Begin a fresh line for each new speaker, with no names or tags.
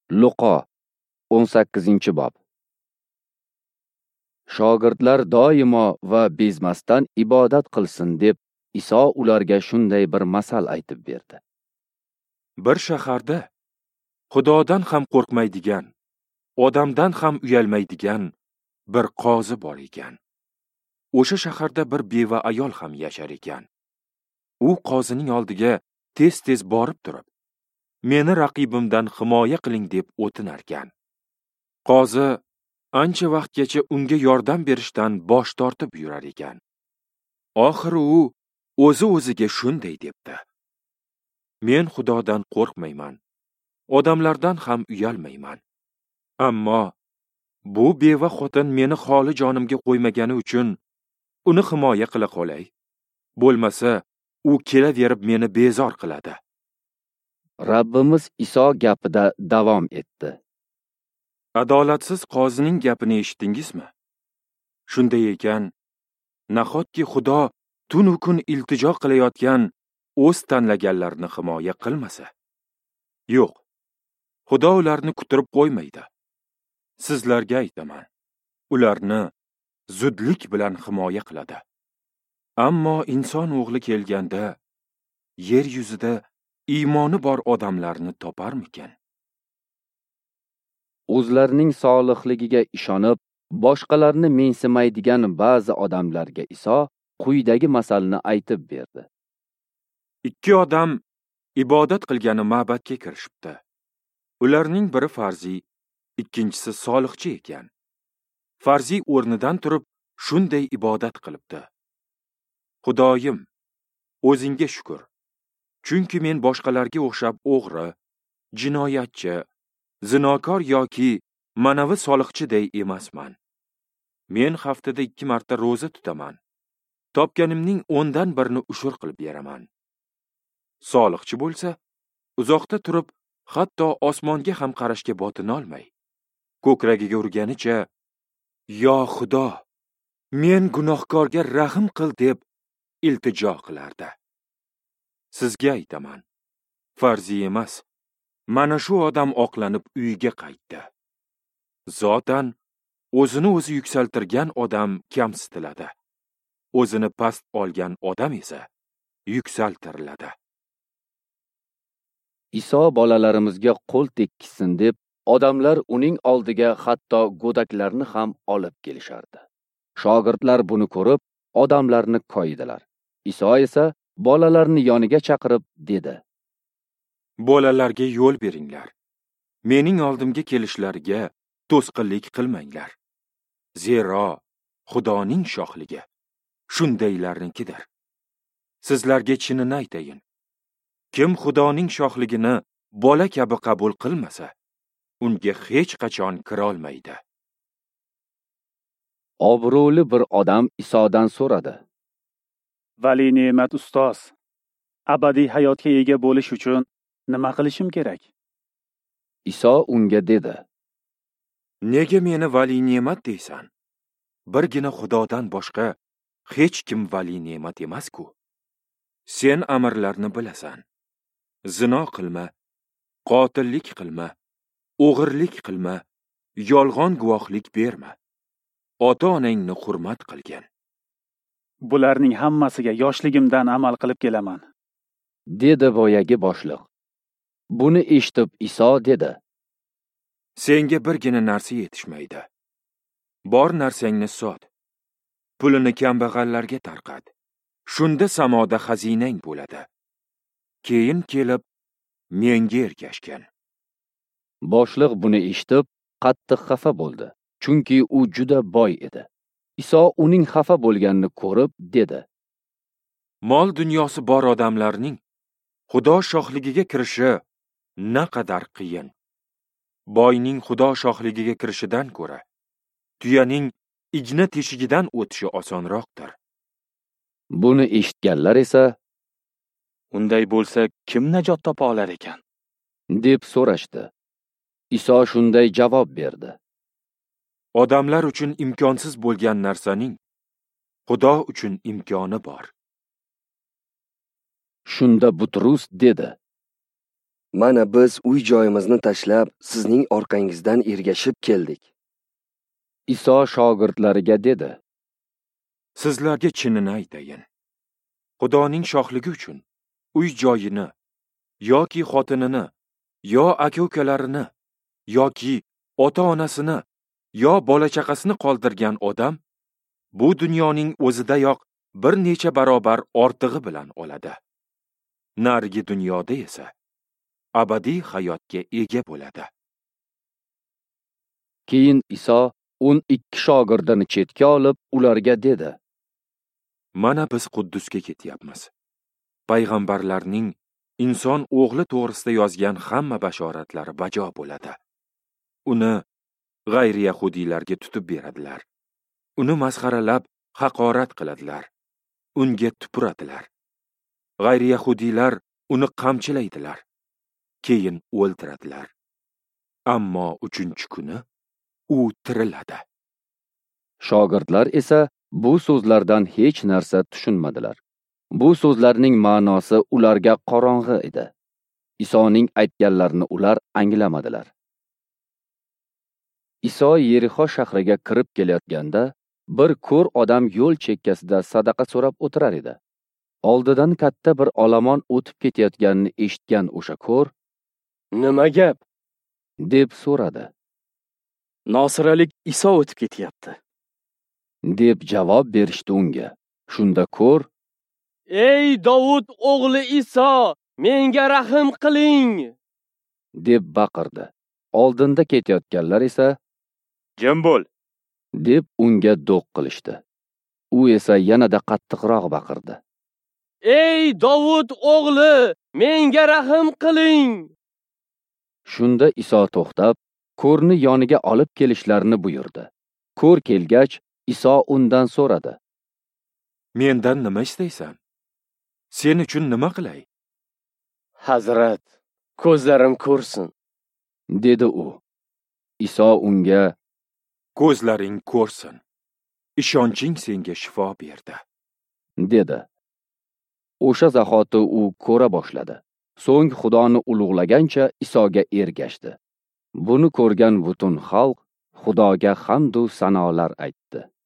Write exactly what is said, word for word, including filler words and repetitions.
Luqo o'n sakkizinchi bob. Shogirdlar doimo va bezmasdan ibodat qilsin deb Iso ularga shunday bir masal aytib berdi.
Bir shaharda Xudodan ham qo'rqmaydigan, odamdan ham uyalmaydigan bir qozi bor ekan. O'sha shaharda bir beva ayol ham yashar ekan. U qozining oldiga tez-tez borib turib, meni raqibimdan himoya qiling deb o'tinarkan. Qozi ancha vaqtgacha unga yordam berishdan bosh tortib yurar ekan. Oxiri u o'zi-o'ziga shunday debdi: Men Xudodan qo'rqmayman, odamlardan ham uyalmayman. Ammo bu beva xotin meni xoli jonimga qo'ymagani uchun uni himoya qila qolay. Bo'lmasa, u kelaverib meni bezor qiladi.
Rabbimiz Iso gapida davom etdi.
Adolatsiz qozining gapini eshitdingizmi? Shunday ekan, nahotki Xudo tun u kun iltijo qilayotgan o'z tanlaganlarini himoya qilmasa? Yo'q. Xudo ularni kutirib qo'ymaydi. Sizlarga aytaman, ularni zudlik bilan himoya qiladi. Ammo inson o'g'li kelganda yer yuzida iymoni bor odamlarni toparmikan?
O'zlarining solihligiga ishonib, boshqalarni mensimaydigan ba'zi odamlarga Iso quyidagi masalni aytib berdi.
Ikki odam ibodat qilgani ma'batga kirishibdi. Ularning biri farziy, ikkinchisi solihchi ekan. Farziy o'rnidan turib shunday ibodat qilibdi: Xudoyim, o'zingga shukr. Chunki men boshqalarga o'xshab o'g'ri, jinoyatchi, zinokor yoki manavi solihchiday emasman. Men haftada ikki marta roza tutaman. Topganimning o'ndan birini ushur qilib beraman. Solihchi bo'lsa, uzoqda turib, hatto osmonga ham qarashga botinolmay, ko'kragiga urganicha, "Yo Xudo, men gunohkorga rahim qil" deb iltijo qilardi. Sizga aytaman, farziy emas, mana shu odam oqlanib uyiga qaytdi. Zotan o'zini o'zi yuksaltirgan odam kamsitiladi. O'zini past olgan odam esa yuksaltiriladi.
Iso bolalarimizga qo'l tekkizsin deb odamlar uning oldiga hatto go'daklarni ham olib kelishardi. Shogirdlar buni ko'rib, odamlarni koyidilar. Iso esa bolalarni yoniga chaqirib dedi:
Bolalarga yo'l beringlar. Mening oldimga kelishlariga to'sqinlik qilmanglar. Zero Xudoning shohligi shundaylarnikidir. Sizlarga chinini aytayin. Kim Xudoning shohligini bola kabi qabul qilmasa, unga hech qachon kira olmaydi.
Obro'li bir odam Isodan so'radi:
Vali ne'mat ustoz, abadiy hayotga ega bo'lish uchun nima qilishim kerak?
Iso unga dedi:
Nega meni vali ne'mat deysan? Birgina Xudodan boshqa hech kim vali ne'mat emas-ku. Sen amirlarni bilasan. Zino qilma, qotillik qilma, o'g'irlik qilma, yolg'on guvohlik berma. Ota-onangni hurmat qilgin.
Bularning hammasiga yoshligimdan amal qilib kelaman,
dedi boyagi boshliq. Buni eshitib Iso dedi:
Senga birgina narsa yetishmaydi. Bor narsangni sot. Pulini kambag'allarga tarqat. Shunda samoda xazinang bo'ladi. Keyin kelib menga ergashgin.
Boshliq buni eshitib qattiq xafa bo'ldi, chunki u juda boy edi. Iso uning xafa bo'lganini ko'rib dedi:
Mol dunyosi bor odamlarning Xudo shohligiga kirishi naqadar qiyin. Boyning Xudo shohligiga kirishidan ko'ra, tuyaning igna teshigidan o'tishi osonroqdir.
Buni eshitganlar esa:
Unday bo'lsa, kim najot topa olar ekan?
deb so'rashdi. Iso shunday javob berdi:
Odamlar uchun imkonsiz bo'lgan narsaning Xudo uchun imkoni bor.
Shunda Butrus dedi:
Mana biz uy joyimizni tashlab, sizning orqangizdan ergashib keldik.
Iso shogirdlariga dedi:
Sizlarga chinini aytayin. Xudoning shohligi uchun uy joyini yoki xotinini, yo aka-ukalarini, yoki ota-onasini, yo bola-chaqasini qoldirgan odam bu dunyoning o'zidayoq bir necha barobar ortig'i bilan oladi. Narigi dunyoda esa abadiy hayotga ega bo'ladi.
Keyin Iso o'n ikki shogirdini chetga olib, ularga dedi:
Mana biz Quddusga ketyapmiz. Payg'ambarlarning inson o'g'li to'g'risida yozgan hamma bashoratlari bajo bo'ladi. Uni g'ayri yahudiylarga tutib beradilar. Uni masxaralab, haqorat qiladilar. Unga tupuradilar. G'ayri yahudiylar uni qamchilaydilar. Keyin o'ldiradilar. Ammo uchinchi kuni u tiriladi.
Shogirdlar esa bu so'zlardan hech narsa tushunmadilar. Bu so'zlarning ma'nosi ularga qorong'i edi. Isoning aytganlarini ular anglamadilar. Iso Yerixo shahriga kirib kelayotganda, bir ko'r odam yo'l chekkasida sadaqa so'rab o'tirar edi. Oldidan katta bir olomon o'tib ketayotganini eshitgan o'sha ko'r:
"Nima gap?"
deb so'radi.
"Nosiralik Iso o'tib ketyapti",
deb javob berishdi unga. Shunda ko'r:
"Ey Davud o'g'li Iso, menga rahim qiling",
deb baqirdi. Oldinda ketayotganlar esa
"Jim bo'l",
deb unga do'q qilishdi. U esa yanada qattiqroq baqirdi:
"Ey Davud o'g'li, menga rahim qiling".
Shunda Iso to'xtab, ko'rni yoniga olib kelishlarini buyurdi. Ko'r kelgach, Iso undan so'radi:
Mendan nima istaysan? Sen uchun nima qilay?
"Hazrat, ko'zlarim ko'rsin",
dedi u. Iso unga:
Ko'zlaring ko'rsin. Ishonching senga shifo berdi,
dedi. O'sha zahoti u ko'ra boshladi. So'ng Xudoni ulug'lagancha Isoga ergashdi. Buni ko'rgan butun xalq Xudoga hamd va sanolar aytdi.